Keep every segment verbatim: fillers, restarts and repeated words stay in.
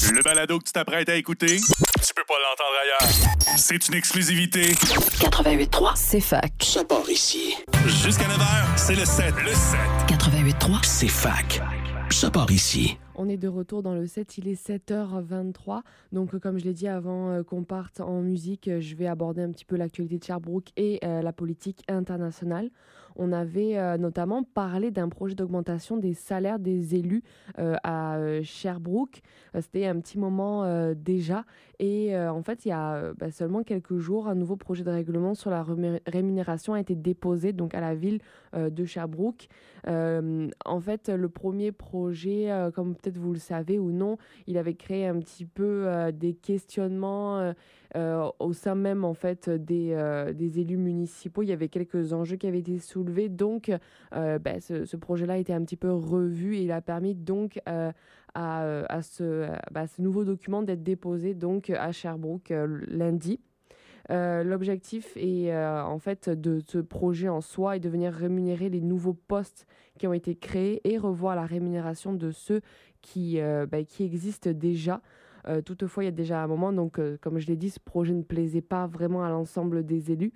Le balado que tu t'apprêtes à écouter, tu peux pas l'entendre ailleurs. C'est une exclusivité. quatre-vingt-huit point trois, C'est fac. Ça part ici. Jusqu'à neuf heures, c'est le sept. Le sept. quatre-vingt-huit point trois. C'est fac. Ça part ici. On est de retour dans le set, il est sept heures vingt-trois. Donc, euh, comme je l'ai dit avant euh, qu'on parte en musique, euh, je vais aborder un petit peu l'actualité de Sherbrooke et euh, la politique internationale. On avait euh, notamment parlé d'un projet d'augmentation des salaires des élus euh, à euh, Sherbrooke. Euh, c'était un petit moment euh, déjà. Et euh, en fait, il y a euh, bah, seulement quelques jours, un nouveau projet de règlement sur la remé- rémunération a été déposé donc, à la ville euh, de Sherbrooke. Euh, en fait, le premier projet, euh, comme peut-être vous le savez ou non, il avait créé un petit peu euh, des questionnements euh, euh, au sein même en fait des, euh, des élus municipaux. Il y avait quelques enjeux qui avaient été soulevés, donc euh, ben, ce, ce projet-là a été un petit peu revu et il a permis donc euh, à, à, ce, à ce nouveau document d'être déposé donc à Sherbrooke euh, lundi. Euh, l'objectif est euh, en fait de ce projet en soi est de venir rémunérer les nouveaux postes qui ont été créés et revoir la rémunération de ceux qui, euh, bah, qui existent déjà. Euh, toutefois, il y a déjà un moment, donc euh, comme je l'ai dit, ce projet ne plaisait pas vraiment à l'ensemble des élus.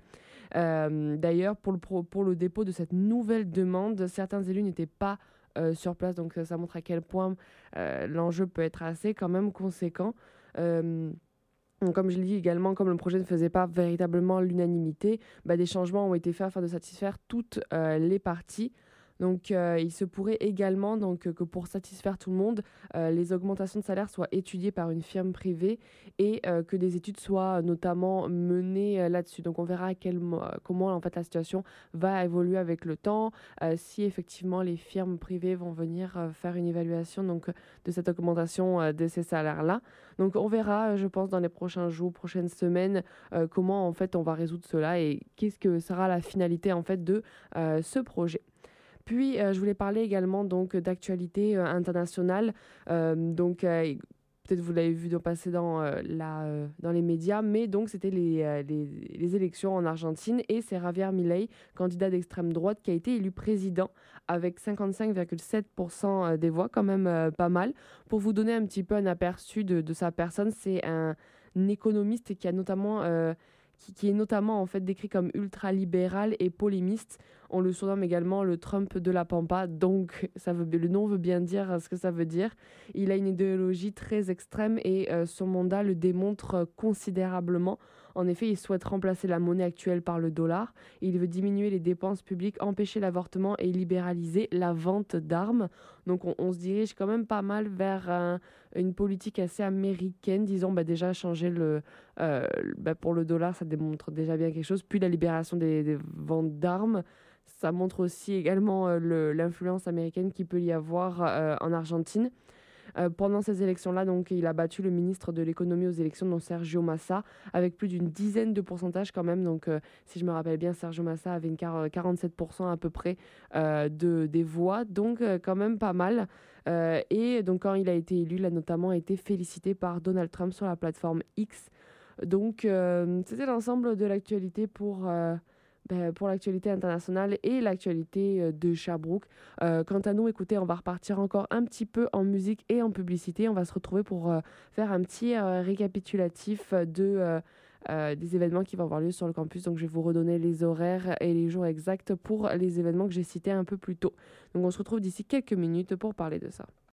Euh, d'ailleurs, pour le, pro- pour le dépôt de cette nouvelle demande, certains élus n'étaient pas euh, sur place, donc ça, ça montre à quel point euh, l'enjeu peut être assez quand même conséquent. Euh, Donc, comme je l'ai dit également, comme le projet ne faisait pas véritablement l'unanimité, bah, des changements ont été faits afin de satisfaire toutes euh, les parties. Donc, euh, il se pourrait également donc, que pour satisfaire tout le monde, euh, les augmentations de salaire soient étudiées par une firme privée et euh, que des études soient notamment menées euh, là-dessus. Donc, on verra à quel, mo- comment en fait, la situation va évoluer avec le temps, euh, si effectivement les firmes privées vont venir euh, faire une évaluation donc, de cette augmentation euh, de ces salaires-là. Donc, on verra, je pense, dans les prochains jours, prochaines semaines, euh, comment en fait on va résoudre cela et qu'est-ce que sera la finalité en fait de euh, ce projet. Puis, euh, je voulais parler également donc d'actualité euh, internationale. Euh, donc, euh, peut-être vous l'avez vu passer dans, euh, la, euh, dans les médias, mais donc c'était les, euh, les, les élections en Argentine et c'est Javier Milei, candidat d'extrême droite, qui a été élu président avec cinquante-cinq virgule sept pour cent des voix, quand même euh, pas mal. Pour vous donner un petit peu un aperçu de, de sa personne, c'est un, un économiste qui a notamment... Euh, qui, qui est notamment en fait décrit comme ultra-libéral et polémiste. On le surnomme également le Trump de la Pampa, donc ça veut, le nom veut bien dire ce que ça veut dire. Il a une idéologie très extrême et euh, son mandat le démontre considérablement. En effet, il souhaite remplacer la monnaie actuelle par le dollar. Il veut diminuer les dépenses publiques, empêcher l'avortement et libéraliser la vente d'armes. Donc on, on se dirige quand même pas mal vers un, une politique assez américaine, disons bah, déjà changer le, euh, bah, pour le dollar, ça démontre déjà bien quelque chose. Puis la libération des, des ventes d'armes. Ça montre aussi également euh, le, l'influence américaine qu'il peut y avoir euh, en Argentine. Euh, pendant ces élections-là, donc, il a battu le ministre de l'économie aux élections, donc Sergio Massa, avec plus d'une dizaine de pourcentages quand même. Donc, euh, si je me rappelle bien, Sergio Massa avait une quarante-sept pour cent à peu près euh, de, des voix, donc euh, quand même pas mal. Euh, et donc, quand il a été élu, il a notamment été félicité par Donald Trump sur la plateforme X. Donc, euh, c'était l'ensemble de l'actualité pour... Euh, Ben, pour l'actualité internationale et l'actualité euh, de Sherbrooke. Euh, quant à nous, écoutez, on va repartir encore un petit peu en musique et en publicité. On va se retrouver pour euh, faire un petit euh, récapitulatif de, euh, euh, des événements qui vont avoir lieu sur le campus. Donc, je vais vous redonner les horaires et les jours exacts pour les événements que j'ai cités un peu plus tôt. Donc, on se retrouve d'ici quelques minutes pour parler de ça.